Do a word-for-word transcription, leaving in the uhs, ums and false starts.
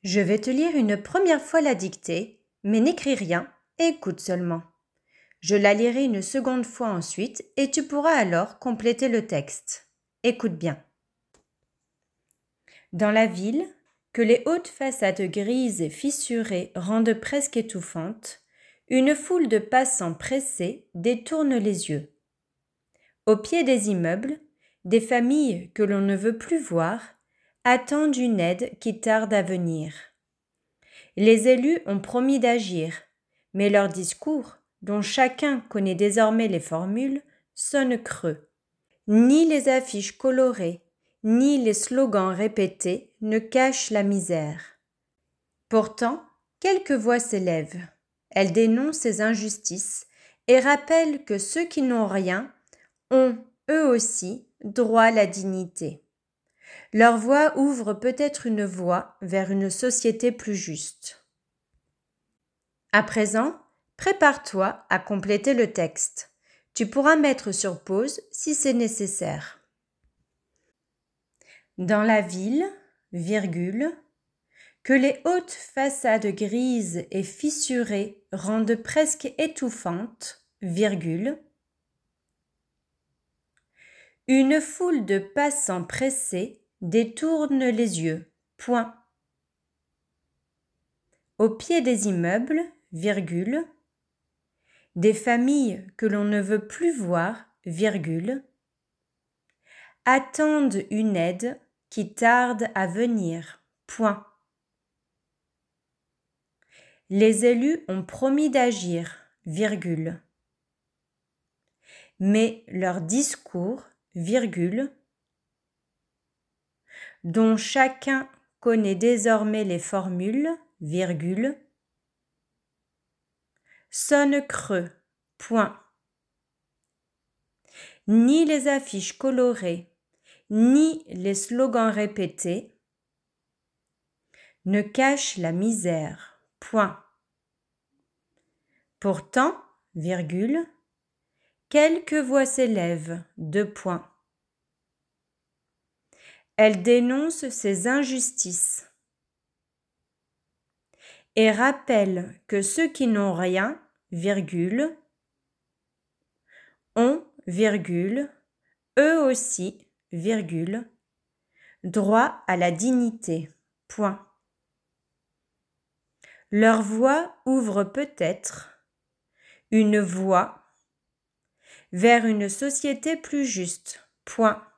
Je vais te lire une première fois la dictée, mais n'écris rien et écoute seulement. Je la lirai une seconde fois ensuite et tu pourras alors compléter le texte. Écoute bien. Dans la ville, que les hautes façades grises et fissurées rendent presque étouffantes, une foule de passants pressés détourne les yeux. Au pied des immeubles, des familles que l'on ne veut plus voir attendent une aide qui tarde à venir. Les élus ont promis d'agir, mais leurs discours, dont chacun connaît désormais les formules, sonnent creux. Ni les affiches colorées, ni les slogans répétés ne cachent la misère. Pourtant, quelques voix s'élèvent. Elles dénoncent ces injustices et rappellent que ceux qui n'ont rien ont, eux aussi, droit à la dignité. Leur voix ouvre peut-être une voie vers une société plus juste. À présent, prépare-toi à compléter le texte. Tu pourras mettre sur pause si c'est nécessaire. Dans la ville, virgule, que les hautes façades grises et fissurées rendent presque étouffantes, virgule, une foule de passants pressés détourne les yeux, point. Au pied des immeubles, virgule, des familles que l'on ne veut plus voir, virgule, attendent une aide qui tarde à venir, point. Les élus ont promis d'agir, virgule, mais leur discours, virgule, dont chacun connaît désormais les formules, virgule, sonne creux, point. Ni les affiches colorées, ni les slogans répétés ne cachent la misère, point. Pourtant, virgule, quelques voix s'élèvent, deux points. Elles dénoncent ces injustices et rappellent que ceux qui n'ont rien, virgule, ont, virgule, eux aussi, virgule, droit à la dignité, point. Leur voix ouvre peut-être une voie vers une société plus juste, point.